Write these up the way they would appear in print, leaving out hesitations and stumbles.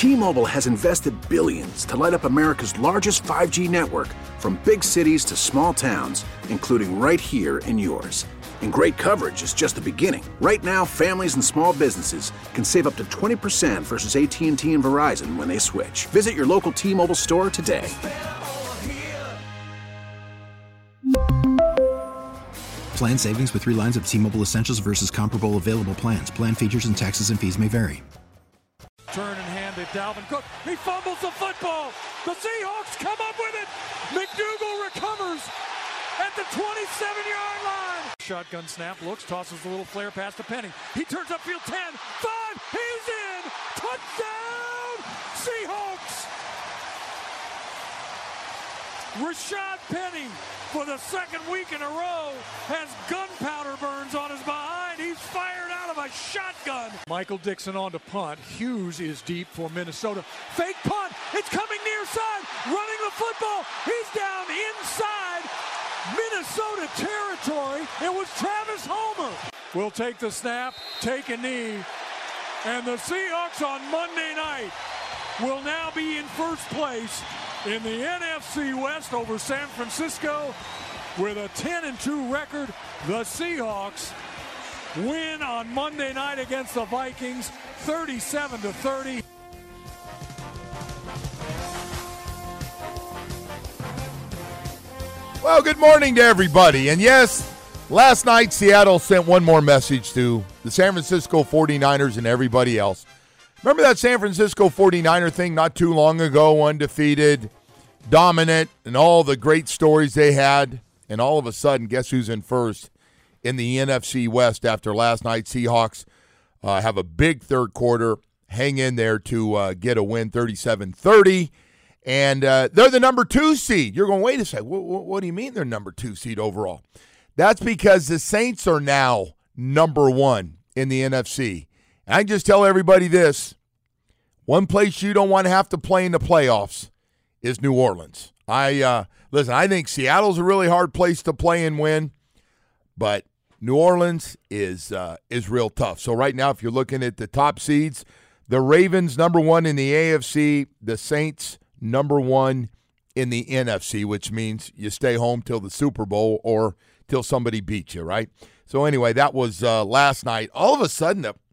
T-Mobile has invested billions to light up America's largest 5G network, from big cities to small towns, including right here in yours. And great coverage is just the beginning. Right now, families and small businesses can save up to 20% versus AT&T and Verizon when they switch. Visit your local T-Mobile store today. Plan savings with 3 lines of T-Mobile Essentials versus comparable available plans. Plan features and taxes and fees may vary. Turn and hand it, Dalvin Cook. He fumbles the football. The Seahawks come up with it. McDougal recovers at the 27-yard line. Shotgun snap, looks, tosses the little flare pass to Penny. He turns upfield 10, 5, he's in! Touchdown, Seahawks! Rashad Penny, for the second week in a row, has gunpowder burns on his behind. He's fired out of a shotgun. Michael Dixon on to punt. Hughes is deep for Minnesota. Fake punt. It's coming near side. Running the football. He's down inside Minnesota territory. It was Travis Homer. Will take the snap, take a knee, and the Seahawks on Monday night will now be in first place in the NFC West over San Francisco with a 10-2 record. The Seahawks win on Monday night against the Vikings, 37-30. Well, good morning to everybody. And yes, last night Seattle sent one more message to the San Francisco 49ers and everybody else. Remember that San Francisco 49er thing not too long ago, undefeated, dominant, and all the great stories they had? And all of a sudden, guess who's in first in the NFC West after last night? Seahawks have a big third quarter, hang in there to get a win, 37-30. And they're the number 2 seed. You're going, wait a second, what do you mean they're number 2 seed overall? That's because the Saints are now number 1 in the NFC. And I can just tell everybody this. One place you don't want to have to play in the playoffs is New Orleans. Listen, I think Seattle's a really hard place to play and win, but New Orleans is real tough. So right now, if you're looking at the top seeds, the Ravens number 1 in the AFC, the Saints number 1 in the NFC, which means you stay home till the Super Bowl or till somebody beats you, right? So anyway, that was last night. All of a sudden, the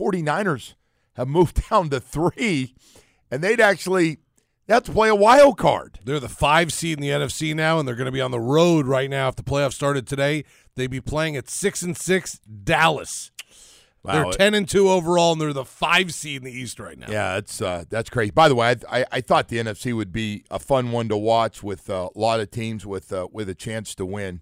49ers have moved down to 3, and they'd actually have to play a wild card. They're the 5 seed in the NFC now, and they're going to be on the road right now. If the playoffs started today, they'd be playing at 6-6 Dallas. Wow. They're 10-2 overall, and they're the 5 seed in the East right now. Yeah, that's crazy. By the way, I thought the NFC would be a fun one to watch with a lot of teams with a chance to win.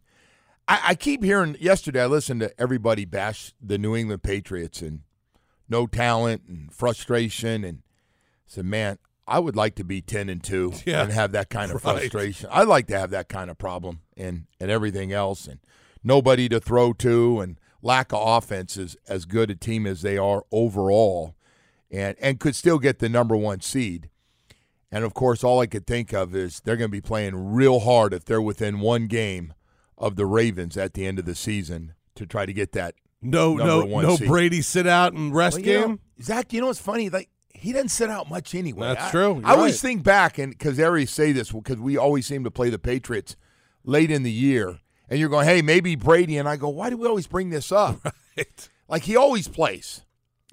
I keep hearing, yesterday I listened to everybody bash the New England Patriots and no talent and frustration, and said, man, I would like to be 10-2 and have that kind of frustration. I'd like to have that kind of problem and everything else, and nobody to throw to, and lack of offense is as good a team as they are overall, and could still get the number 1 seed. And, of course, all I could think of is they're going to be playing real hard if they're within 1 game of the Ravens at the end of the season to try to get that number 1 seed. Brady sit out and rest game? Zach, what's funny? Like, he doesn't sit out much anyway. That's true. I always think back, and because Aries say this, because we always seem to play the Patriots late in the year, and you're going, hey, maybe Brady, and I go, why do we always bring this up? Right. Like, he always plays.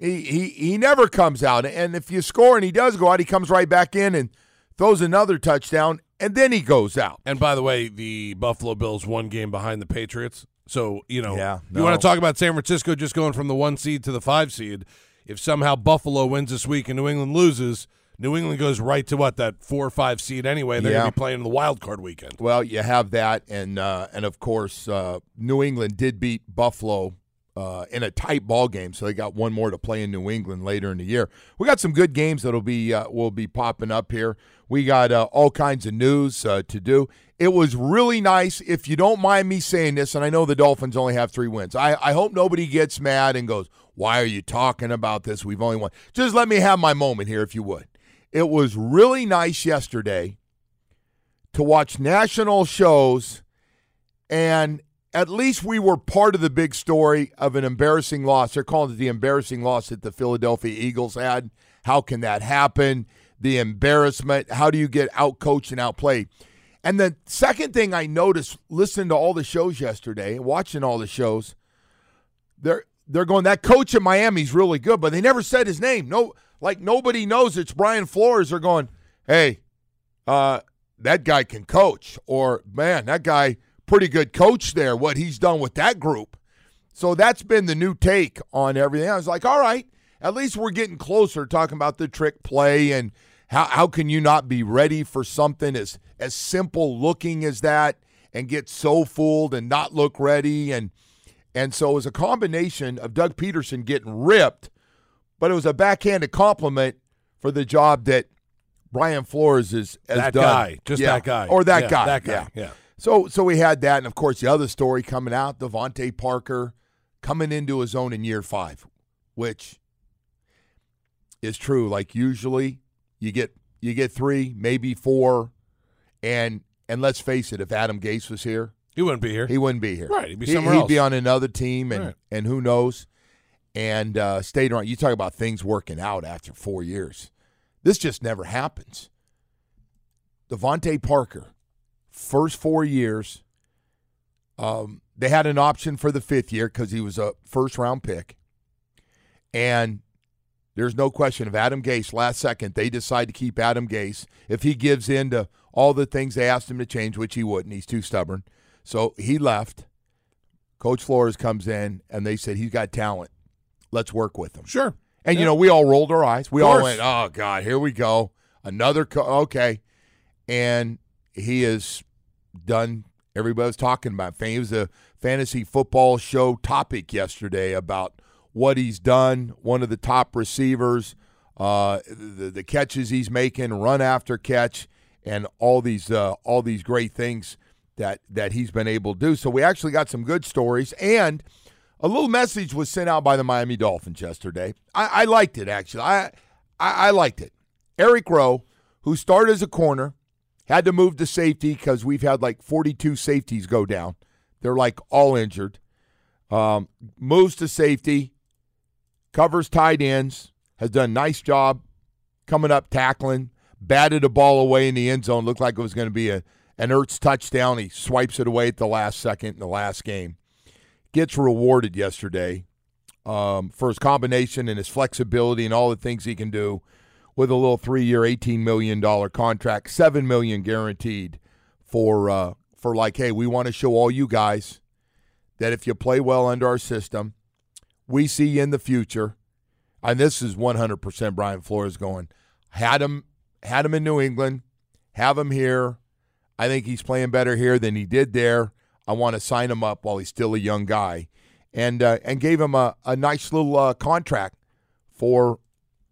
He never comes out, and if you score and he does go out, he comes right back in and throws another touchdown, and then he goes out. And by the way, the Buffalo Bills 1 game behind the Patriots. So, you want to talk about San Francisco just going from the 1 seed to the 5 seed. If somehow Buffalo wins this week and New England loses, New England goes right to that 4 or 5 seed anyway. They're going to be playing in the wild card weekend. Well, you have that, and of course, New England did beat Buffalo in a tight ball game, so they got 1 more to play in New England later in the year. We got some good games that'll be will be popping up here. We got all kinds of news to do. It was really nice, if you don't mind me saying this, and I know the Dolphins only have 3 wins. I hope nobody gets mad and goes, why are you talking about this? We've only won. Just let me have my moment here, if you would. It was really nice yesterday to watch national shows, and at least we were part of the big story of an embarrassing loss. They're calling it the embarrassing loss that the Philadelphia Eagles had. How can that happen? The embarrassment. How do you get outcoached and outplayed? And the second thing I noticed, listening to all the shows yesterday, watching all the shows, they're going, that coach in Miami's really good, but they never said his name. No, like nobody knows it's Brian Flores. They're going, hey, that guy can coach, or man, that guy pretty good coach there. What he's done with that group. So that's been the new take on everything. I was like, all right, at least we're getting closer, talking about the trick play and how can you not be ready for something as simple looking as that and get so fooled and not look ready. And so it was a combination of Doug Peterson getting ripped, but it was a backhanded compliment for the job that Brian Flores has that done. Guy, just that guy. Or that guy. That guy, yeah. So we had that, and of course the other story coming out, Devontae Parker coming into his own in year 5, which is true. Like usually you get 3, maybe 4, and let's face it, if Adam Gase was here, he wouldn't be here. He wouldn't be here. Right, he'd be somewhere else. He'd be on another team, and, right. and who knows, and stayed around. You talk about things working out after 4 years. This just never happens. Devontae Parker, first 4 years, they had an option for the 5th year because he was a first-round pick, and there's no question of Adam Gase. Last second, they decide to keep Adam Gase. If he gives in to all the things they asked him to change, which he wouldn't, he's too stubborn. So he left. Coach Flores comes in, and they said, he's got talent. Let's work with him. Sure. And, you know, we all rolled our eyes. We all went, oh, God, here we go. Another okay. And he has done – everybody was talking about. He was a fantasy football show topic yesterday about what he's done, one of the top receivers, the catches he's making, run after catch, and all these great things that he's been able to do. So we actually got some good stories, and a little message was sent out by the Miami Dolphins yesterday. I liked it, actually. I liked it. Eric Rowe, who started as a corner, had to move to safety because we've had like 42 safeties go down. They're like all injured. Moves to safety, covers tight ends, has done a nice job coming up, tackling, batted a ball away in the end zone. Looked like it was going to be an Ertz touchdown. He swipes it away at the last second in the last game. Gets rewarded yesterday for his combination and his flexibility and all the things he can do with a little 3-year, $18 million contract, $7 million guaranteed for like, hey, we want to show all you guys that if you play well under our system, we see you in the future. And this is 100% Brian Flores going, had him in New England, have him here. I think he's playing better here than he did there. I want to sign him up while he's still a young guy, and gave him a nice little contract for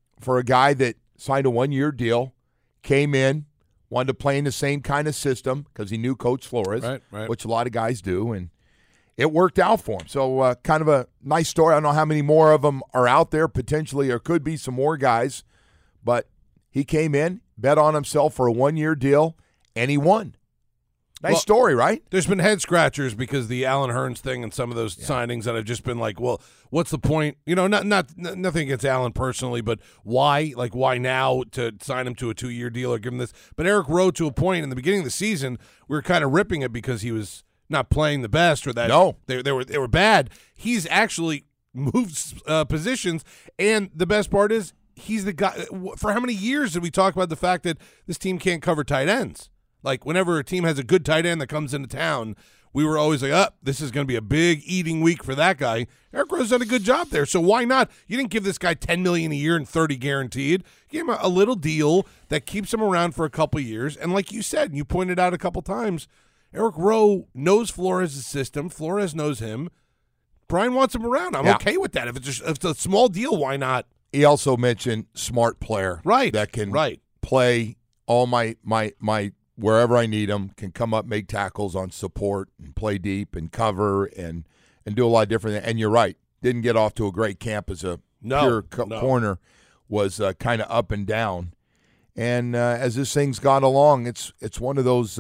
a guy that signed a 1-year deal, came in, wanted to play in the same kind of system because he knew Coach Flores, right. which a lot of guys do, and it worked out for him. So kind of a nice story. I don't know how many more of them are out there. Potentially there could be some more guys, but he came in, bet on himself for a 1-year deal, and he won. Nice story, right? There's been head scratchers because the Allen Hurns thing and some of those signings that have just been like, well, what's the point? You know, nothing against Allen personally, but why? Like, why now to sign him to a 2-year deal or give him this? But Eric Rowe, to a point in the beginning of the season, we were kind of ripping it because he was not playing the best, or that they were bad. He's actually moved positions, and the best part is he's the guy. For how many years did we talk about the fact that this team can't cover tight ends? Like, whenever a team has a good tight end that comes into town, we were always like, this is going to be a big eating week for that guy. Eric Rowe's done a good job there, so why not? You didn't give this guy $10 million a year and $30 guaranteed. You gave him a little deal that keeps him around for a couple years, and like you said, and you pointed out a couple times, Eric Rowe knows Flores' system. Flores knows him. Brian wants him around. I'm okay with that. If it's a small deal, why not? He also mentioned smart player. Right. That can play all my wherever I need him, can come up, make tackles on support, and play deep and cover and do a lot of different things. And you're right. Didn't get off to a great camp as a pure corner. Was kind of up and down. And as this thing's gone along, it's one of those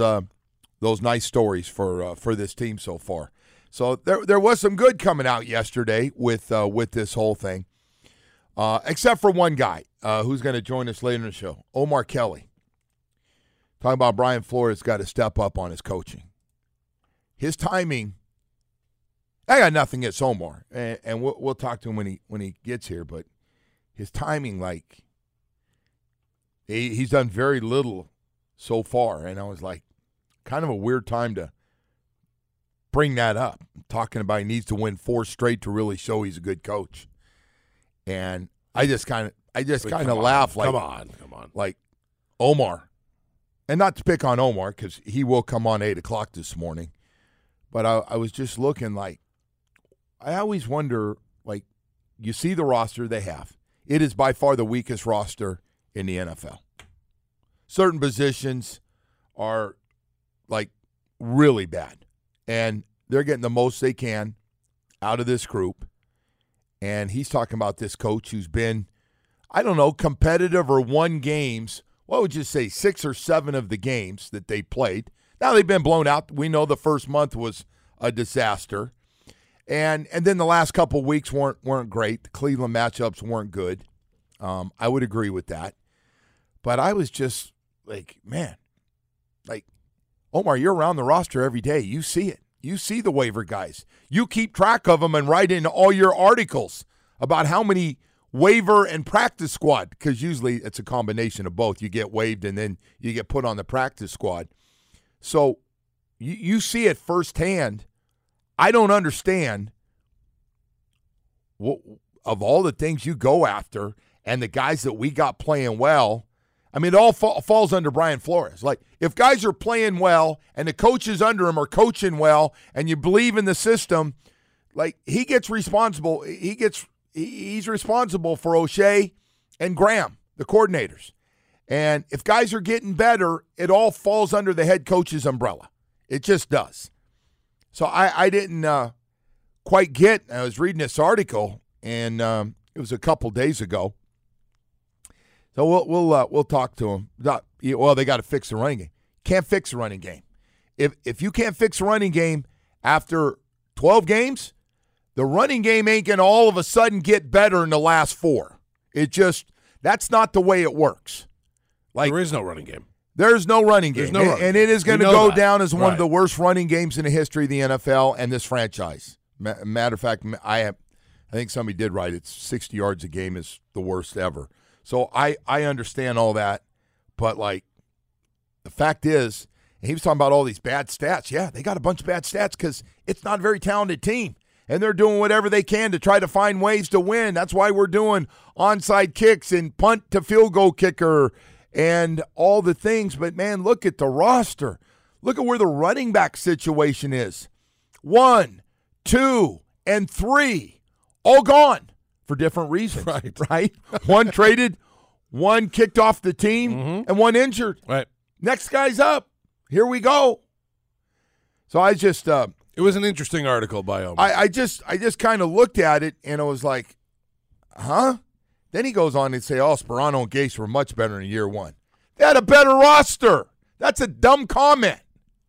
nice stories for this team so far. So there was some good coming out yesterday with this whole thing. except for one guy who's going to join us later in the show, Omar Kelly. Talking about Brian Flores got to step up on his coaching. His timing, I got nothing against Omar, and we'll talk to him when he gets here, but his timing, like, he's done very little so far, and I was like, kind of a weird time to bring that up. I'm talking about he needs to win 4 straight to really show he's a good coach. And I just kind of laugh like, come on. Like, Omar. And not to pick on Omar, because he will come on 8 o'clock this morning. But I was just looking like, I always wonder, like, you see the roster they have. It is by far the weakest roster in the NFL. Certain positions are, like, really bad. And they're getting the most they can out of this group. And he's talking about this coach who's been, I don't know, competitive or won games. What would you say, 6 or 7 of the games that they played? Now they've been blown out. We know the first month was a disaster. And then the last couple weeks weren't great. The Cleveland matchups weren't good. I would agree with that. But I was just like, man, like, Omar, you're around the roster every day. You see it. You see the waiver guys. You keep track of them and write in all your articles about how many waiver and practice squad, because usually it's a combination of both. You get waived and then you get put on the practice squad. So you see it firsthand. I don't understand what, of all the things you go after and the guys that we got playing well. I mean, it all falls under Brian Flores. Like, if guys are playing well and the coaches under him are coaching well and you believe in the system, like, he gets responsible. He's responsible for O'Shea and Graham, the coordinators. And if guys are getting better, it all falls under the head coach's umbrella. It just does. So I didn't quite get, I was reading this article, and it was a couple days ago. So we'll talk to him. Well, they got to fix the running game. Can't fix the running game. If you can't fix the running game after 12 games, the running game ain't going to all of a sudden get better in the last 4. That's not the way it works. Like, there is no running game. There's no running game. And it is going to go down as one of the worst running games in the history of the NFL and this franchise. Matter of fact, I think somebody did write it. 60 yards a game is the worst ever. So I understand all that. But, like, the fact is, and he was talking about all these bad stats. Yeah, they got a bunch of bad stats because it's not a very talented team. And they're doing whatever they can to try to find ways to win. That's why we're doing onside kicks and punt to field goal kicker and all the things. But, man, look at the roster. Look at where the running back situation is. 1, 2, and 3 all gone for different reasons. Right? One traded, one kicked off the team, and one injured. Right. Next guy's up. Here we go. So I just it was an interesting article by Omar. I just kind of looked at it, and I was like, huh? Then he goes on and say, Sperano and Gase were much better in year 1. They had a better roster. That's a dumb comment.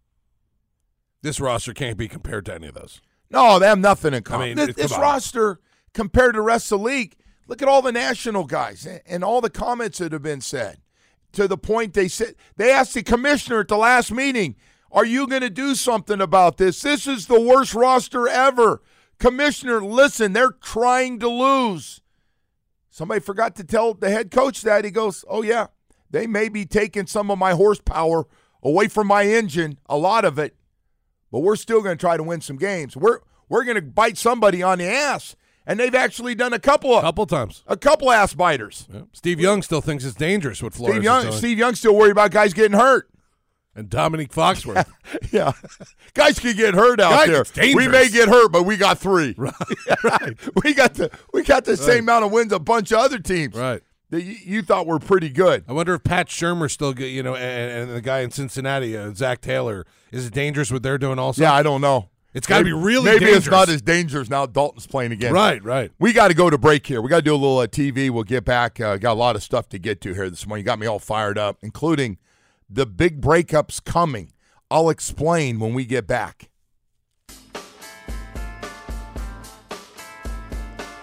This roster can't be compared to any of those. No, they have nothing in common. I mean, this roster, compared to the rest of the league, look at all the national guys and all the comments that have been said. To the point they asked the commissioner at the last meeting, are you going to do something about this? This is the worst roster ever. Commissioner, listen, they're trying to lose. Somebody forgot to tell the head coach that. He goes, oh, yeah, they may be taking some of my horsepower away from my engine, a lot of it, but we're still going to try to win some games. We're going to bite somebody on the ass. And they've actually done a couple times. A couple ass biters. Yeah. Steve Young still thinks it's dangerous what Flores is doing. Steve Young's still worried about guys getting hurt. And Dominique Foxworth. Yeah. Guys can get hurt out there. It's dangerous. We may get hurt, but we got 3. Right. We got the same amount of wins a bunch of other teams. Right. That you thought were pretty good. I wonder if Pat Shurmur still get, and the guy in Cincinnati, Zach Taylor, is it dangerous what they're doing also? Yeah, I don't know. It's got to be really maybe dangerous. It's not as dangerous now Dalton's playing again. Right. We got to go to break here. We got to do a little TV. We'll get back. Got a lot of stuff to get to here this morning. You got me all fired up, including the big breakups coming. I'll explain when we get back. All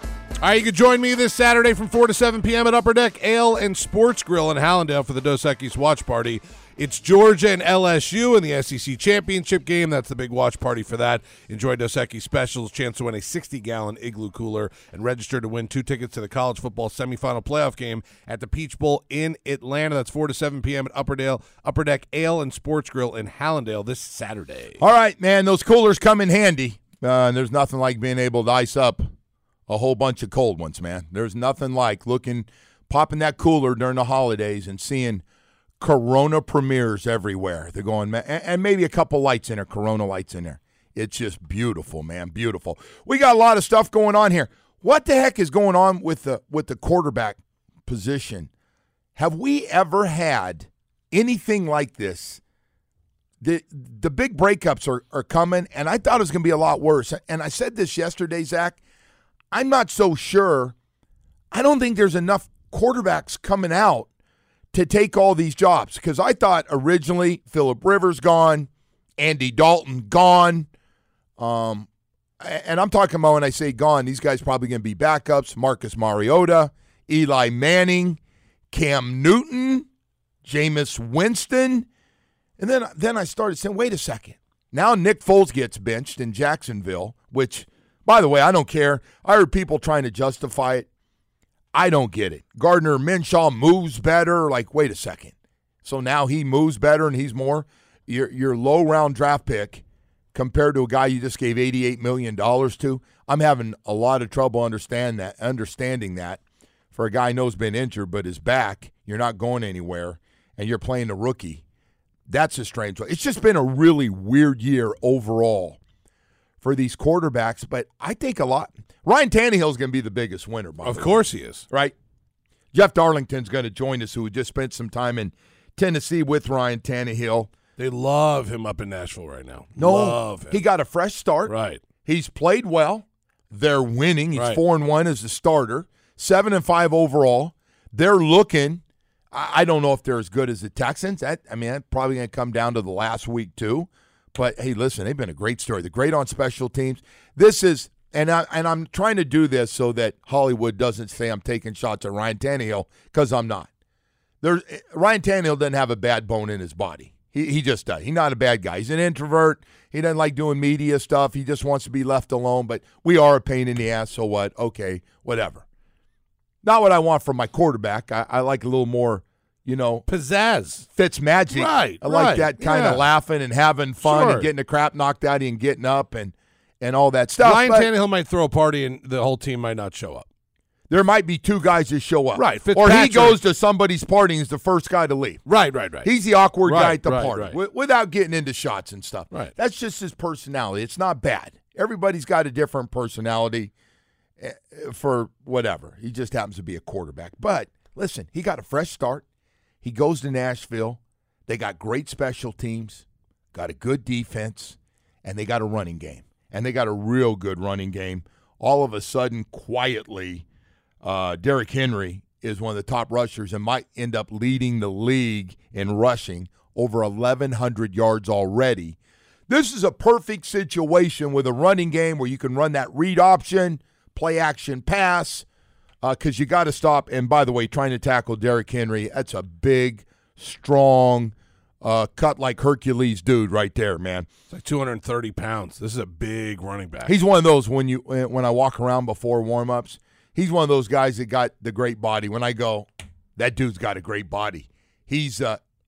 All right, you can join me this Saturday from 4 to 7 p.m. at Upper Deck Ale and Sports Grill in Hallandale for the Dos Equis watch party. It's Georgia and LSU in the SEC championship game. That's the big watch party for that. Enjoy Dos Equis specials, chance to win a 60-gallon Igloo cooler, and register to win 2 tickets to the college football semifinal playoff game at the Peach Bowl in Atlanta. That's 4 to 7 p.m. at Upper Deck Ale and Sports Grill in Hallandale this Saturday. All right, man, those coolers come in handy. There's nothing like being able to ice up a whole bunch of cold ones, man. There's nothing like popping that cooler during the holidays and seeing Corona premieres everywhere. They're going, and maybe a couple lights in there, Corona lights in there. It's just beautiful, man, beautiful. We got a lot of stuff going on here. What the heck is going on with the quarterback position? Have we ever had anything like this? The big breakups are coming, and I thought it was going to be a lot worse. And I said this yesterday, Zach. I'm not so sure. I don't think there's enough quarterbacks coming out to take all these jobs, because I thought originally Phillip Rivers gone, Andy Dalton gone, and I'm talking about when I say gone, these guys probably going to be backups, Marcus Mariota, Eli Manning, Cam Newton, Jameis Winston, and then I started saying, wait a second. Now Nick Foles gets benched in Jacksonville, which, by the way, I don't care. I heard people trying to justify it. I don't get it. Gardner Minshew moves better. Like, wait a second. So now he moves better and he's more your low-round draft pick compared to a guy you just gave $88 million to. I'm having a lot of trouble understanding that for a guy I know's been injured but is back. You're not going anywhere, and you're playing a rookie. That's a strange one. It's just been a really weird year overall for these quarterbacks, but I think a lot. Ryan Tannehill's going to be the biggest winner, by the way. Of course he is. Right? Jeff Darlington's going to join us, who just spent some time in Tennessee with Ryan Tannehill. They love him up in Nashville right now. No, love him. He got a fresh start. Right. He's played well. They're winning. He's 4-1 as a starter, 7-5 overall. They're looking. I don't know if they're as good as the Texans. That's probably going to come down to the last week too. But, hey, listen, they've been a great story. They're great on special teams. This is – and I'm trying to do this so that Hollywood doesn't say I'm taking shots at Ryan Tannehill, because I'm not. Ryan Tannehill doesn't have a bad bone in his body. He just does. He's not a bad guy. He's an introvert. He doesn't like doing media stuff. He just wants to be left alone. But we are a pain in the ass, so what? Okay, whatever. Not what I want from my quarterback. I like a little more – pizzazz. Fitz magic. Right. I like that kind of laughing and having fun and getting the crap knocked out of you and getting up and all that stuff. Ryan Tannehill might throw a party and the whole team might not show up. There might be 2 guys that show up. Right. Or he goes to somebody's party and is the first guy to leave. Right. He's the awkward guy at the party. Right. Without getting into shots and stuff. Right. That's just his personality. It's not bad. Everybody's got a different personality for whatever. He just happens to be a quarterback. But, listen, he got a fresh start. He goes to Nashville. They got great special teams, got a good defense, and they got a running game. And they got a real good running game. All of a sudden, quietly, Derrick Henry is one of the top rushers and might end up leading the league in rushing, over 1,100 yards already. This is a perfect situation with a running game where you can run that read option, play action pass, because you got to stop. And by the way, trying to tackle Derrick Henry, that's a big, strong, cut like Hercules dude right there, man. It's like 230 pounds. This is a big running back. He's one of those when I walk around before warm-ups, he's one of those guys that got the great body. When I go, that dude's got a great body. He's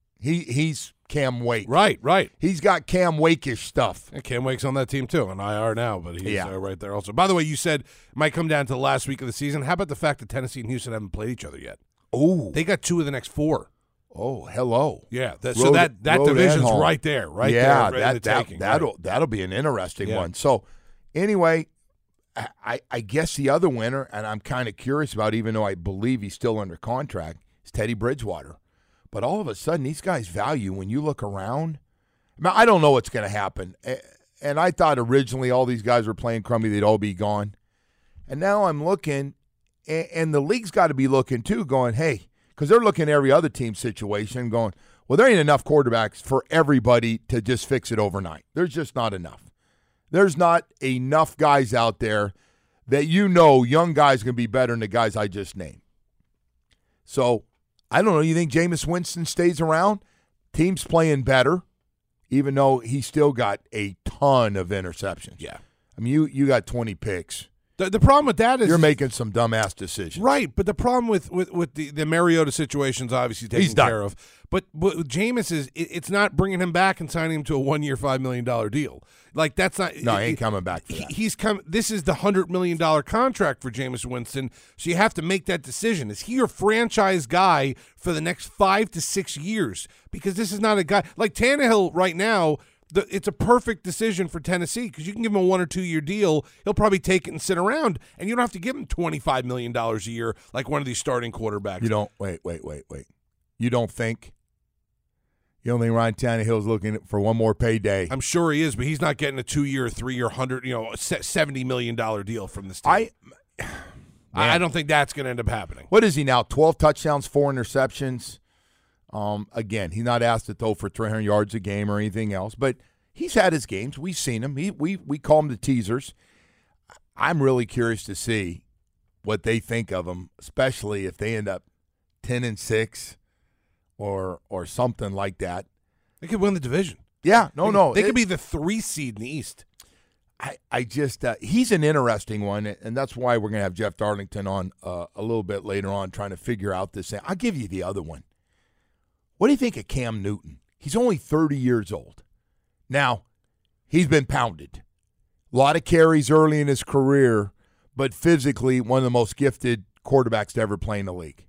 Cam Wake. Right. He's got Cam Wake-ish stuff. And Cam Wake's on that team too, on IR now, but he's right there also. By the way, you said it might come down to the last week of the season. How about the fact that Tennessee and Houston haven't played each other yet? Oh. They got 2 of the next 4. Oh, hello. Yeah, so that division's right there, right there. That'll be an interesting one. So, anyway, I guess the other winner, and I'm kind of curious about, even though I believe he's still under contract, is Teddy Bridgewater. But all of a sudden, these guys' value, when you look around, I don't know what's going to happen. And I thought originally all these guys were playing crummy, they'd all be gone. And now I'm looking, and the league's got to be looking too, going, hey, because they're looking at every other team's situation going, well, there ain't enough quarterbacks for everybody to just fix it overnight. There's just not enough. There's not enough guys out there that young guys can be better than the guys I just named. So, I don't know. You think Jameis Winston stays around? Team's playing better, even though he still got a ton of interceptions. Yeah. I mean, you got 20 picks. The problem with that is you're making some dumbass decisions. Right, but the problem with the Mariota situation's obviously taken care of. But with Jameis is it's not bringing him back and signing him to a 1-year, $5 million deal. Like that's not. No, he ain't coming back for that. He's come. This is the $100 million contract for Jameis Winston, so you have to make that decision. Is he your franchise guy for the next 5 to 6 years? Because this is not a guy like Tannehill right now. It's a perfect decision for Tennessee because you can give him a 1 or 2 year deal. He'll probably take it and sit around, and you don't have to give him $25 million a year like one of these starting quarterbacks. You don't wait. You don't think Ryan Tannehill's looking for one more payday? I'm sure he is, but he's not getting a 2 year, 3 year, $70 million deal from this team. I don't think that's going to end up happening. What is he now? 12 touchdowns, 4 interceptions. Again, he's not asked to throw for 300 yards a game or anything else, but he's had his games. We've seen him. We call him the teasers. I'm really curious to see what they think of him, especially if they end up 10-6 or something like that. They could win the division. Yeah, They could be the 3 seed in the East. I just he's an interesting one, and that's why we're going to have Jeff Darlington on a little bit later on trying to figure out this thing. I'll give you the other one. What do you think of Cam Newton? He's only 30 years old. Now, he's been pounded. A lot of carries early in his career, but physically one of the most gifted quarterbacks to ever play in the league.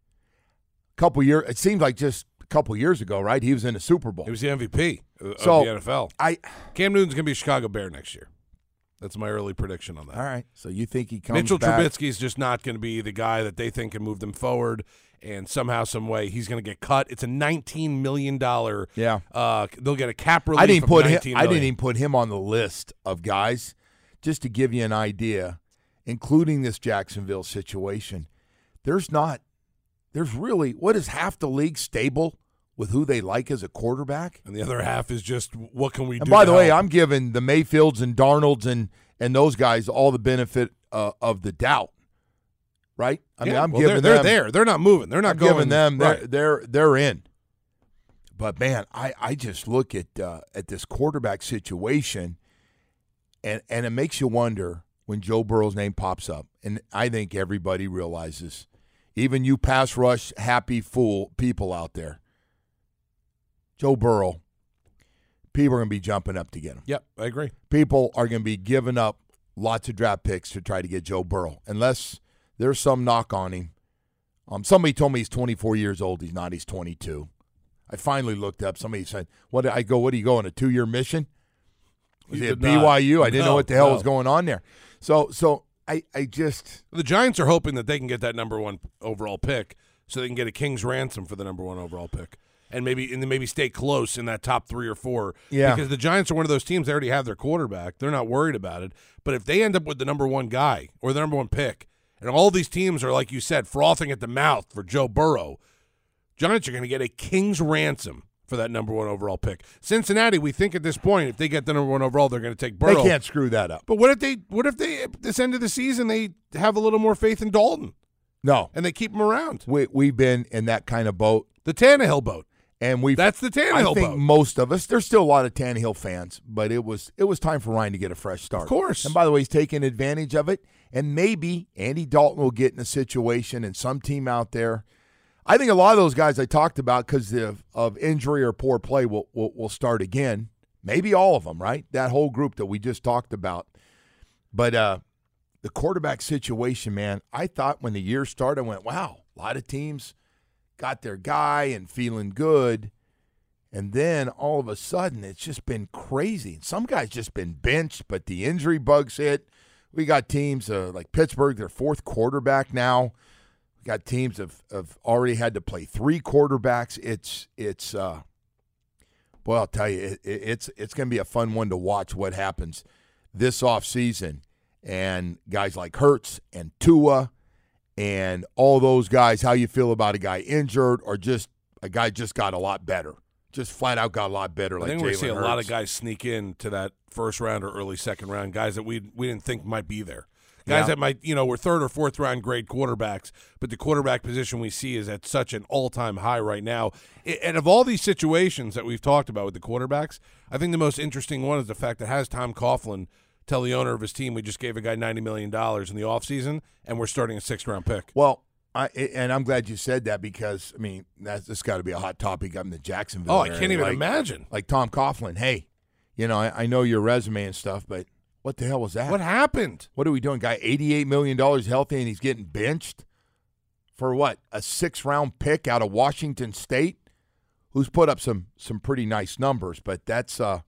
It seems like just a couple years ago, right? He was in the Super Bowl. He was the MVP of the NFL. Cam Newton's going to be a Chicago Bear next year. That's my early prediction on that. All right. So you think he comes Mitchell back? Trubisky's just not going to be the guy that they think can move them forward, and somehow, some way, he's going to get cut. It's a $19 million. Yeah. They'll get a cap relief. I didn't even put him on the list of guys, just to give you an idea, including this Jacksonville situation. There's really, what is half the league stable with who they like as a quarterback? And the other half is just, what can we do? And by the way, I'm giving the Mayfields and Darnolds and those guys all the benefit of the doubt. Right? I'm giving them. They're there. They're not moving. They're not going. Giving them. Right. They're in. But man, I just look at this quarterback situation, and it makes you wonder when Joe Burrow's name pops up. And I think everybody realizes, even you pass rush happy fool people out there, Joe Burrow, people are going to be jumping up to get him. Yep, I agree. People are going to be giving up lots of draft picks to try to get Joe Burrow, unless there's some knock on him. Somebody told me he's 24 years old. He's not. He's 22. I finally looked up. Somebody said, what do you go on a 2-year mission? Was he at BYU? I didn't know what the hell was going on there. So I just. The Giants are hoping that they can get that number 1 overall pick so they can get a king's ransom for the number 1 overall pick. And maybe stay close in that top 3 or 4. Yeah. Because the Giants are one of those teams, they already have their quarterback. They're not worried about it. But if they end up with the number 1 guy or the number 1 pick, and all these teams are, like you said, frothing at the mouth for Joe Burrow, Giants are going to get a king's ransom for that number 1 overall pick. Cincinnati, we think at this point, if they get the number 1 overall, they're going to take Burrow. They can't screw that up. But what if they at this end of the season, they have a little more faith in Dalton? No. And they keep him around. We've been in that kind of boat. The Tannehill boat. And that's the Tannehill boat. I think most of us, there's still a lot of Tannehill fans, but it was time for Ryan to get a fresh start. Of course. And by the way, he's taking advantage of it. And maybe Andy Dalton will get in a situation and some team out there. I think a lot of those guys I talked about because of injury or poor play will start again. Maybe all of them, right? That whole group that we just talked about. But the quarterback situation, man, I thought when the year started, I went, wow, a lot of teams got their guy and feeling good. And then all of a sudden, it's just been crazy. Some guys just been benched, but the injury bugs hit. We got teams like Pittsburgh, their 4th quarterback now. We got teams have already had to play 3 quarterbacks. It's boy, I'll tell you, it's going to be a fun one to watch what happens this offseason. And guys like Hurts and Tua and all those guys, how you feel about a guy injured or just a guy just got a lot better. Just flat out got a lot better. I think we're seeing a lot of guys sneak in to that first round or early second round, guys that we didn't think might be there. Guys that might, were third or fourth round grade quarterbacks, but the quarterback position we see is at such an all-time high right now. And of all these situations that we've talked about with the quarterbacks, I think the most interesting one is the fact that has Tom Coughlin tell the owner of his team, we just gave a guy $90 million in the offseason, and we're starting a 6th-round pick. Well, I'm glad you said that because, that's got to be a hot topic up in the Jacksonville area. I can't even imagine. Like Tom Coughlin, hey, I know your resume and stuff, but what the hell was that? What happened? What are we doing? Guy, $88 million healthy, and he's getting benched for what? A 6th-round pick out of Washington State, who's put up some pretty nice numbers, but that's a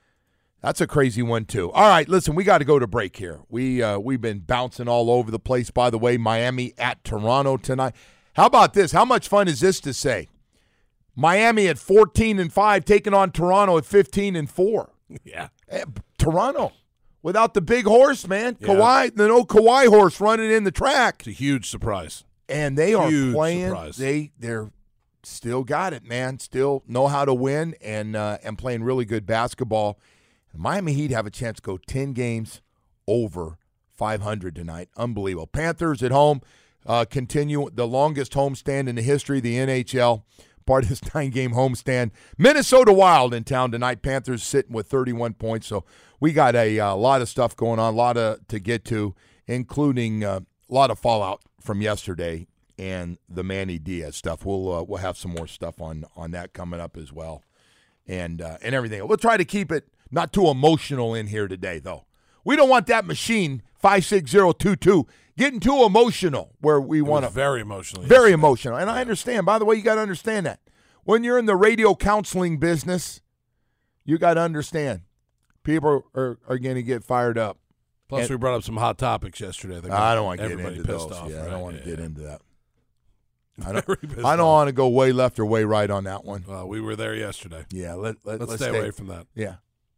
crazy one too. All right, listen, we got to go to break here. We've been bouncing all over the place. By the way, Miami at Toronto tonight. How about this? How much fun is this to say? Miami at 14-5, taking on Toronto at 15-4. Yeah, Toronto without the big horse, man. Yeah. Kawhi, the no Kawhi horse running in the track. It's a huge surprise, and they are playing. Surprise. They're still got it, man. Still know how to win and playing really good basketball. Miami Heat have a chance to go 10 games over 500 tonight. Unbelievable. Panthers at home continue the longest homestand in the history of the NHL. Part of this 9-game homestand. Minnesota Wild in town tonight. Panthers sitting with 31 points. So we got a lot of stuff going on, a lot to get to, including a lot of fallout from yesterday and the Manny Diaz stuff. We'll have some more stuff on that coming up as well, and everything. We'll try to keep it not too emotional in here today, though. We don't want that machine 56022 getting too emotional where we want to. Very emotional. Very emotional. And I understand. By the way, you got to understand that. When you're in the radio counseling business, you got to understand. People are going to get fired up. Plus, we brought up some hot topics yesterday. I don't want to get into those. Off, yeah, right? I don't want to get into that. I don't want to go way left or way right on that one. Well, we were there yesterday. Yeah, let's stay away from that. Yeah.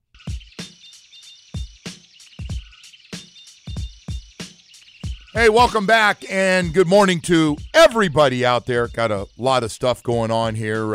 Hey, welcome back, and good morning to everybody out there. Got a lot of stuff going on here.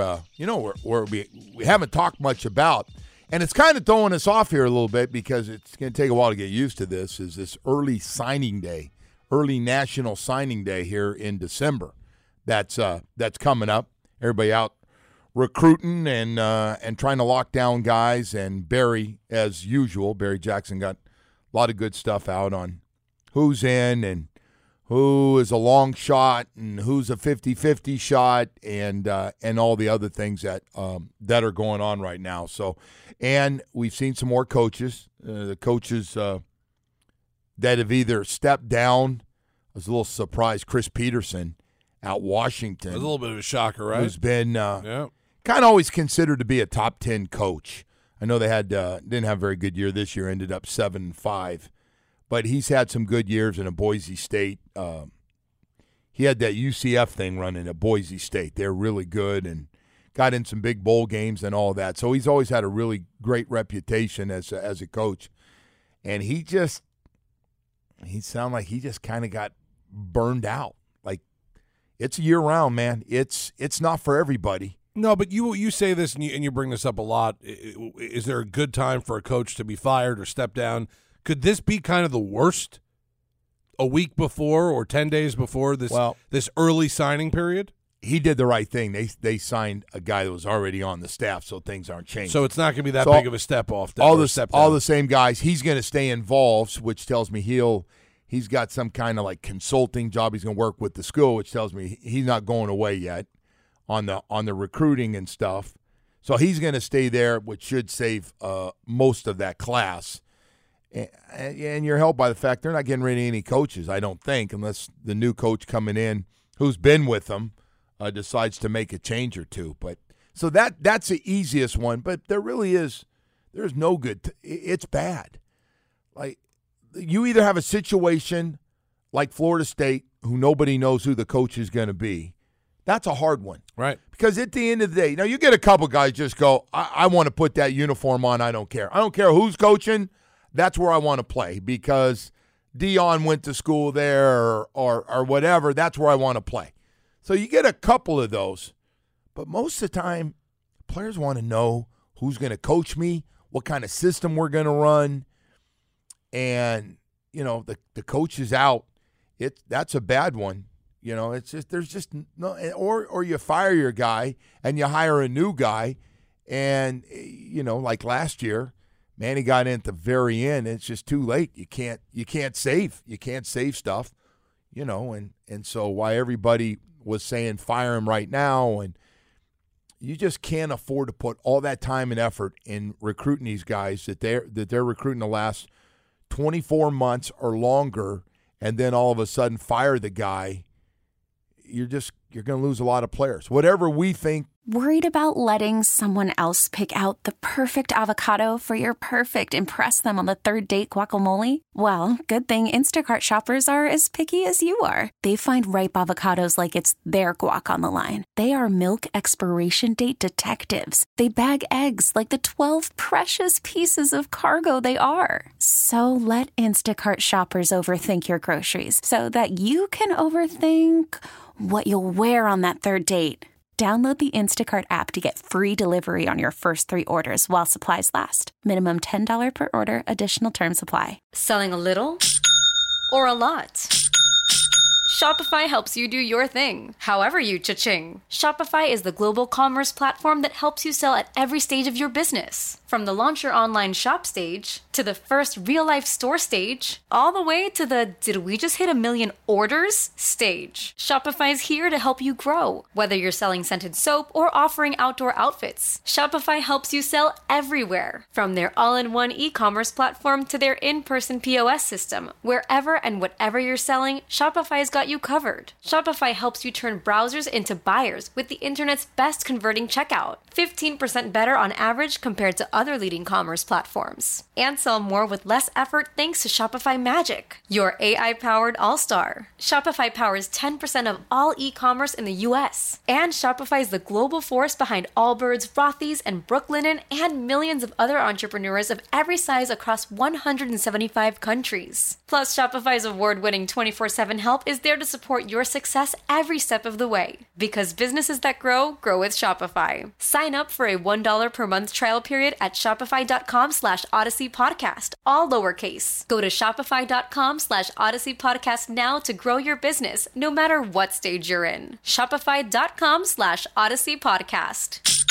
We haven't talked much about, and it's kind of throwing us off here a little bit because it's going to take a while to get used to this, is this early signing day, early national signing day here in December. That's coming up. Everybody out recruiting and trying to lock down guys, and Barry, as usual, Barry Jackson got a lot of good stuff out on who's in and who is a long shot and who's a 50-50 shot and all the other things that are going on right now. So, and we've seen some more coaches. The coaches that have either stepped down. I was a little surprised. Chris Peterson out Washington. It was a little bit of a shocker, right? Who's been kind of always considered to be a top 10 coach. I know they didn't have a very good year this year. Ended up 7-5. But he's had some good years in a Boise State. He had that UCF thing running at Boise State. They're really good and got in some big bowl games and all that. So he's always had a really great reputation as a coach. And he sounded like he just kind of got burned out. Like, it's year-round, man. It's not for everybody. No, but you say this and you bring this up a lot. Is there a good time for a coach to be fired or step down? Could this be kind of the worst a week before or 10 days before this early signing period? He did the right thing. They signed a guy that was already on the staff, so things aren't changing. So it's not going to be that big of a step off. All the same guys. He's going to stay involved, which tells me he's got some kind of like consulting job. He's going to work with the school, which tells me he's not going away yet on the recruiting and stuff. So he's going to stay there, which should save most of that class. And you're helped by the fact they're not getting rid of any coaches, I don't think, unless the new coach coming in who's been with them decides to make a change or two. But so that's the easiest one. But there's no good. It's bad. Like, you either have a situation like Florida State, who nobody knows who the coach is going to be. That's a hard one. Right. Because at the end of the day, now you get a couple guys just go, I want to put that uniform on. I don't care. I don't care who's coaching. That's where I want to play because Dion went to school there or whatever. That's where I want to play. So you get a couple of those. But most of the time, players want to know who's going to coach me, what kind of system we're going to run. And the coach is out, that's a bad one. It's just there's just no, or you fire your guy and you hire a new guy, and like last year, Manny got in at the very end. It's just too late. You can't save stuff, and so why everybody was saying fire him right now, and you just can't afford to put all that time and effort in recruiting these guys that they're recruiting the last 24 months or longer, and then all of a sudden fire the guy. You're going to lose a lot of players. Whatever we think. Worried about letting someone else pick out the perfect avocado for your perfect impress them on the third date guacamole? Well, good thing Instacart shoppers are as picky as you are. They find ripe avocados like it's their guac on the line. They are milk expiration date detectives. They bag eggs like the 12 precious pieces of cargo they are. So let Instacart shoppers overthink your groceries so that you can overthink what you'll wear on that third date. Download the Instacart app to get free delivery on your first 3 orders while supplies last. Minimum $10 per order. Additional terms apply. Selling a little or a lot? Shopify helps you do your thing, however you cha-ching. Shopify is the global commerce platform that helps you sell at every stage of your business. From the launch your online shop stage, to the first real-life store stage, all the way to the did we just hit 1 million orders stage. Shopify's here to help you grow. Whether you're selling scented soap or offering outdoor outfits, Shopify helps you sell everywhere. From their all-in-one e-commerce platform to their in-person POS system, wherever and whatever you're selling, Shopify's got you covered. Shopify helps you turn browsers into buyers with the internet's best converting checkout. 15% better on average compared to other leading commerce platforms. And sell more with less effort thanks to Shopify Magic, your AI-powered all-star. Shopify powers 10% of all e-commerce in the U.S. And Shopify is the global force behind Allbirds, Rothy's, and Brooklinen, and millions of other entrepreneurs of every size across 175 countries. Plus, Shopify's award-winning 24/7 help is there to support your success every step of the way. Because businesses that grow with Shopify. Sign up for a $1 per month trial period at shopify.com/Odyssey Podcast, all lowercase. Go to shopify.com/Odyssey Podcast now to grow your business, no matter what stage you're in. Shopify.com/Odyssey Podcast.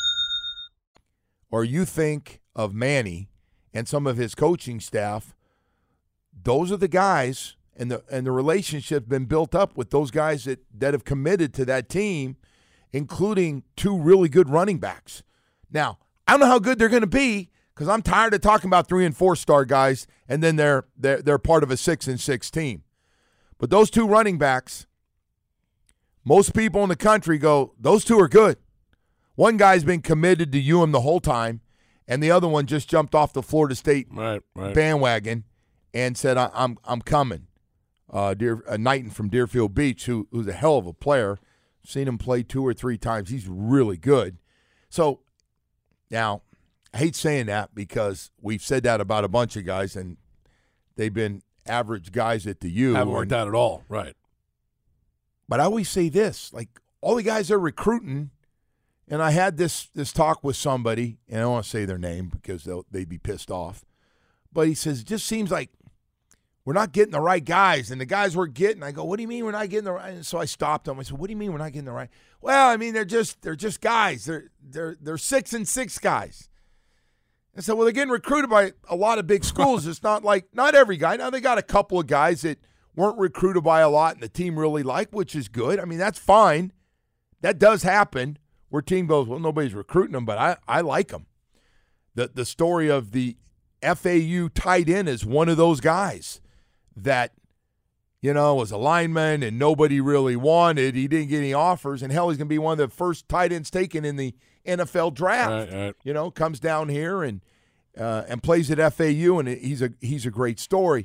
Or you think of Manny and some of his coaching staff, those are the guys, and the relationship's been built up with those guys that have committed to that team, including 2 really good running backs. Now, I don't know how good they're going to be because I'm tired of talking about 3- and 4-star guys, and then they're part of a 6-and-6 team. But those 2 running backs, most people in the country go, those 2 are good. One guy's been committed to UM the whole time, and the other one just jumped off the Florida State bandwagon and said, I'm coming. Knighton from Deerfield Beach, who's a hell of a player. Seen him play 2 or 3 times. He's really good. So now, I hate saying that because we've said that about a bunch of guys, and they've been average guys at the U. Haven't worked out at all, right. But I always say this, like all the guys they're recruiting, and I had this talk with somebody, and I don't want to say their name because they'd be pissed off, but he says, it just seems like we're not getting the right guys, and the guys we're getting, I go, what do you mean we're not getting the right? And so I stopped him. I said, what do you mean we're not getting the right? Well, I mean, they're just guys. They're 6-and-6 guys. And so, well, they're getting recruited by a lot of big schools. It's not every guy. Now, they got a couple of guys that weren't recruited by a lot and the team really liked, which is good. I mean, that's fine. That does happen where team goes, well, nobody's recruiting them, but I like them. The story of the FAU tight end is one of those guys that, was a lineman and nobody really wanted. He didn't get any offers, and hell, he's going to be one of the first tight ends taken in the NFL draft. Right. Comes down here and plays at FAU, and he's a great story.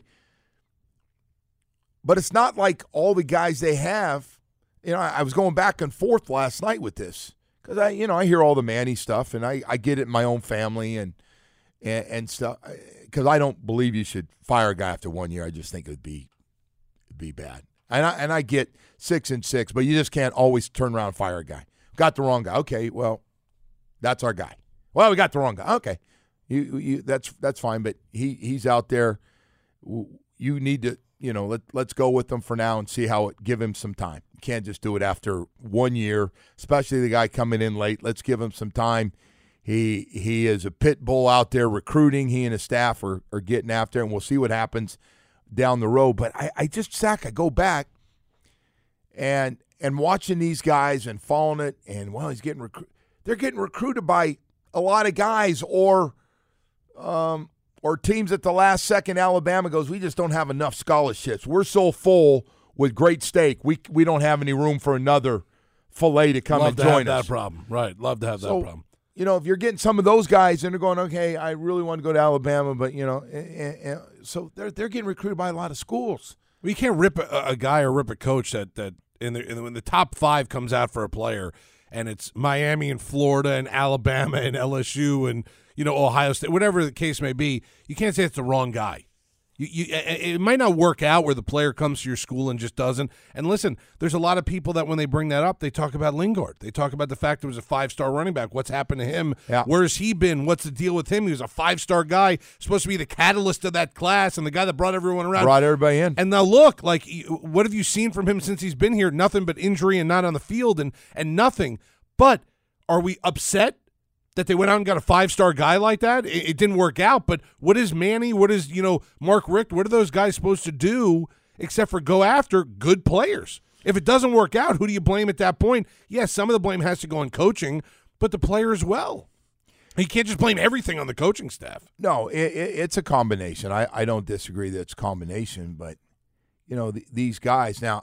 But it's not like all the guys they have. I was going back and forth last night with this because I hear all the Manny stuff, and I get it in my own family and stuff. Because I don't believe you should fire a guy after 1 year. I just think it would be bad. And I get 6-and-6, but you just can't always turn around and fire a guy. Got the wrong guy. Okay, well, that's our guy. Well, we got the wrong guy. Okay, that's fine. But he's out there. you need to, let's go with him for now and see how it. Give him some time. You can't just do it after 1 year, especially the guy coming in late. Let's give him some time. He is a pit bull out there recruiting. He and his staff are getting after it, and we'll see what happens down the road. But I go back and watching these guys and following it, and they're getting recruited by a lot of guys or teams at the last second. Alabama goes, we just don't have enough scholarships. We're so full with great steak. We don't have any room for another filet to come and join us. Love to have that problem. Right, love to have that problem. If you're getting some of those guys and they're going, okay, I really want to go to Alabama, but, so they're getting recruited by a lot of schools. Well, you can't rip a guy or rip a coach that when the top 5 comes out for a player and it's Miami and Florida and Alabama and LSU and, Ohio State, whatever the case may be, you can't say it's the wrong guy. It might not work out where the player comes to your school and just doesn't. And listen, there's a lot of people that when they bring that up, they talk about Lingard. They talk about the fact there was a 5-star running back. What's happened to him? Yeah. Where's he been? What's the deal with him? He was a 5-star guy, supposed to be the catalyst of that class and the guy that brought everyone around. Brought everybody in. And now look, what have you seen from him since he's been here? Nothing but injury and not on the field and nothing. But are we upset that they went out and got a 5-star guy like that? It didn't work out, but what is Manny, what is, Mark Richt, what are those guys supposed to do except for go after good players? If it doesn't work out, who do you blame at that point? Yes, some of the blame has to go on coaching, but the player as well. You can't just blame everything on the coaching staff. No, it's a combination. I don't disagree that it's a combination, but, these guys. Now,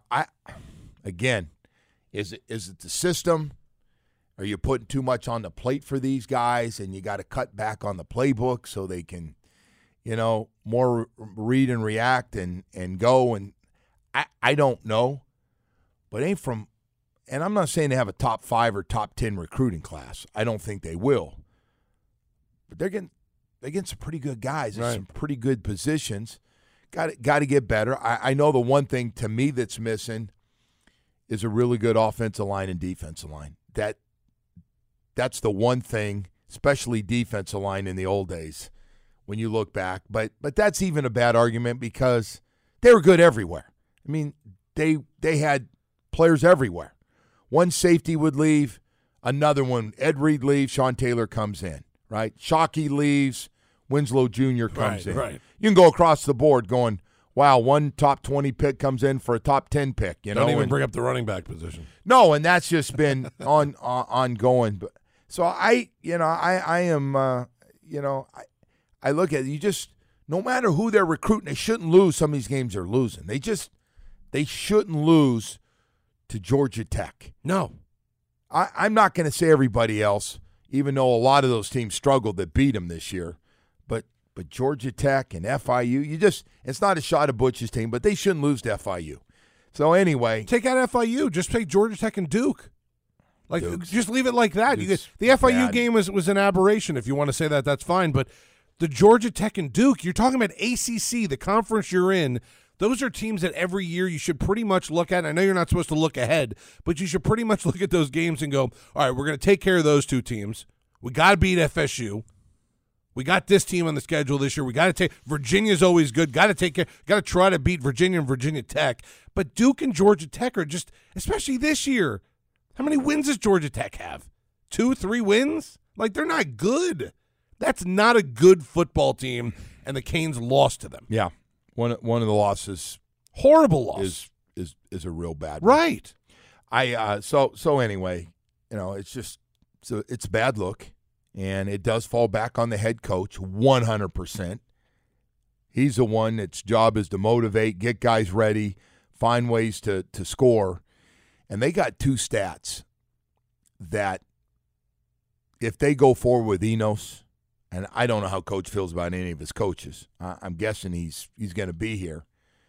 is it the system? Are you putting too much on the plate for these guys and you got to cut back on the playbook so they can, more read and react and go? And I don't know. But and I'm not saying they have a top 5 or top 10 recruiting class. I don't think they will. But they're getting some pretty good guys in some pretty good positions. Got to get better. I know the one thing to me that's missing is a really good offensive line and defensive line. That's the one thing, especially defensive line in the old days when you look back. But that's even a bad argument because they were good everywhere. I mean, they had players everywhere. One safety would leave, another one, Ed Reed leaves, Sean Taylor comes in, right? Shockey leaves, Winslow Jr. comes in. Right. You can go across the board going, wow, one top 20 pick comes in for a top 10 pick. Don't even bring up the running back position. No, and that's just been ongoing. But so I look at it, you just, no matter who they're recruiting, they shouldn't lose. Some of these games they're losing. They shouldn't lose to Georgia Tech. No. I'm not going to say everybody else, even though a lot of those teams struggled that beat them this year. But Georgia Tech and FIU, it's not a shot at Butch's team, but they shouldn't lose to FIU. So anyway. Take out FIU. Just take Georgia Tech and Duke. Just leave it like that. The FIU bad. game was an aberration. If you want to say that, that's fine. But the Georgia Tech and Duke, you're talking about ACC, the conference you're in. Those are teams that every year you should pretty much look at. I know you're not supposed to look ahead, but you should pretty much look at those games and go, all right, we're going to take care of those two teams. We got to beat FSU. We got this team on the schedule this year. We got to take Virginia's always good. Got to try to beat Virginia and Virginia Tech. But Duke and Georgia Tech are just, especially this year. How many wins does Georgia Tech have? 2, 3 wins? They're not good. That's not a good football team, and the Canes lost to them. Yeah, one of the losses, horrible loss, is a real bad one. Right. So anyway, it's a bad look. And it does fall back on the head coach 100%. He's the one that's job is to motivate, get guys ready, find ways to score. And they got 2 stats that if they go forward with Enos, and I don't know how Coach feels about any of his coaches. I'm guessing he's going to be here.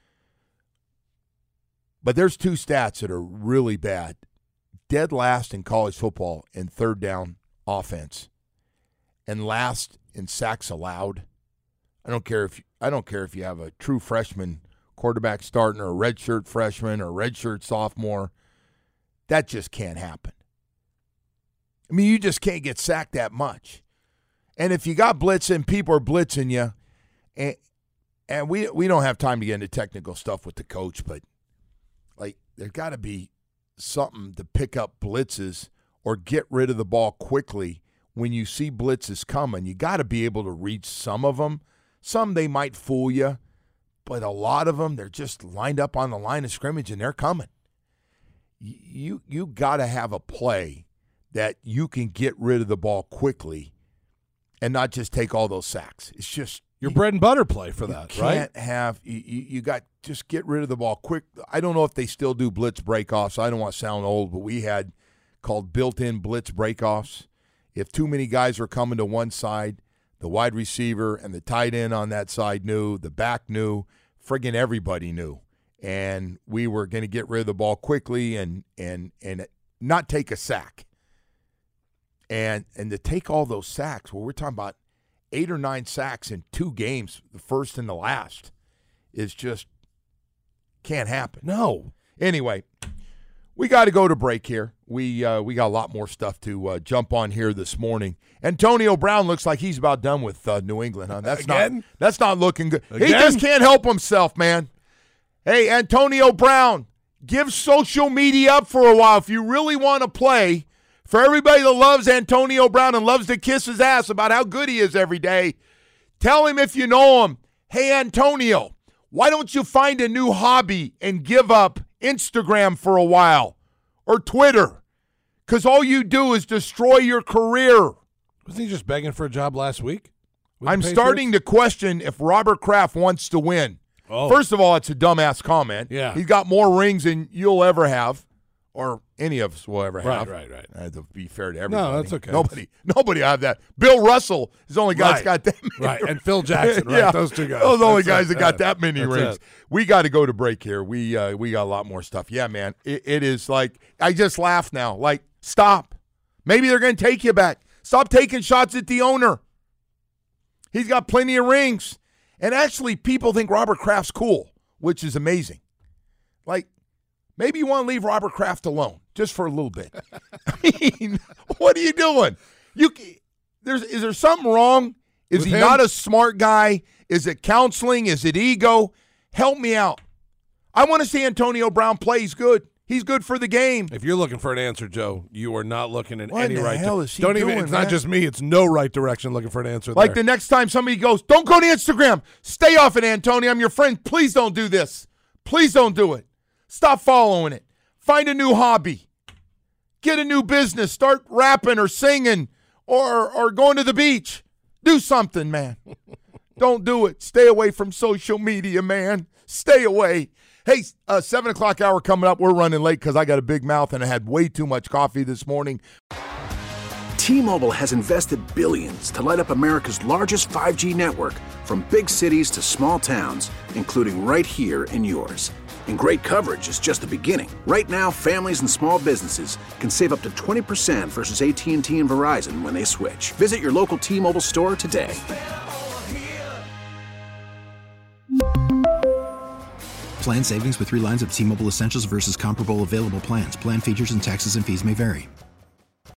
But there's 2 stats that are really bad. Dead last in college football in third down offense. And last in sacks allowed. I don't care if you have a true freshman quarterback starting or a redshirt freshman or a redshirt sophomore. That just can't happen. I mean, you just can't get sacked that much. And if you got blitzing, people are blitzing you, and And we don't have time to get into technical stuff with the coach, but like there's got to be something to pick up blitzes or get rid of the ball quickly when you see blitzes coming. You got to be able to reach some of them. Some they might fool you, but a lot of them, they're just lined up on the line of scrimmage and they're coming. You got to have a play that you can get rid of the ball quickly and not just take all those sacks. It's just your bread and butter play for that, right? Can't have you got just get rid of the ball quick. I don't know if they still do blitz breakoffs. I don't want to sound old, but we had called built-in blitz breakoffs. If too many guys were coming to one side, the wide receiver and the tight end on that side knew, the back knew, friggin' everybody knew. And we were going to get rid of the ball quickly and not take a sack. And to take all those sacks, well, we're talking about 8 or 9 sacks in 2 games, the first and the last, is just can't happen. No. Anyway, we got to go to break here. We got a lot more stuff to jump on here this morning. Antonio Brown looks like he's about done with New England, huh? That's not looking good. Again? He just can't help himself, man. Hey, Antonio Brown, give social media up for a while if you really want to play. For everybody that loves Antonio Brown and loves to kiss his ass about how good he is every day, tell him if you know him, hey, Antonio, why don't you find a new hobby and give up Instagram for a while or Twitter? Because all you do is destroy your career. Wasn't he just begging for a job last week? I'm starting to question if Robert Kraft wants to win. Oh. First of all, it's a dumbass comment. Yeah. He's got more rings than you'll ever have. Or any of us will ever have. Right. I had to be fair to everybody. No, that's okay. Nobody will have that. Bill Russell is the only guy that's got that many. Right, and Phil Jackson, right? Yeah. Those 2 guys. Those are the only guys that got that many rings. It. We got to go to break here. We got a lot more stuff. Yeah, man. It is like, I just laugh now. Like, stop. Maybe they're going to take you back. Stop taking shots at the owner. He's got plenty of rings. And actually, people think Robert Kraft's cool, which is amazing. Like, maybe you want to leave Robert Kraft alone just for a little bit. I mean, what are you doing? Is there something wrong? Is he not a smart guy? Is it counseling? Is it ego? Help me out. I want to see Antonio Brown play. He's good. He's good for the game. If you're looking for an answer, Joe, you are not looking in any right direction. What the hell is he doing, It's not just me. It's no right direction looking for an answer like there. The next time somebody goes, don't go to Instagram. Stay off it, Antonio. I'm your friend. Please don't do this. Please don't do it. Stop following it. Find a new hobby. Get a new business. Start rapping or singing or going to the beach. Do something, man. Don't do it. Stay away from social media, man. Stay away. Hey, 7 o'clock hour coming up. We're running late because I got a big mouth and I had way too much coffee this morning. T-Mobile has invested billions to light up America's largest 5G network, from big cities to small towns, including right here in yours. And great coverage is just the beginning. Right now, families and small businesses can save up to 20% versus AT&T and Verizon when they switch. Visit your local T-Mobile store today. Plan savings with 3 lines of T-Mobile Essentials versus comparable available plans. Plan features and taxes and fees may vary.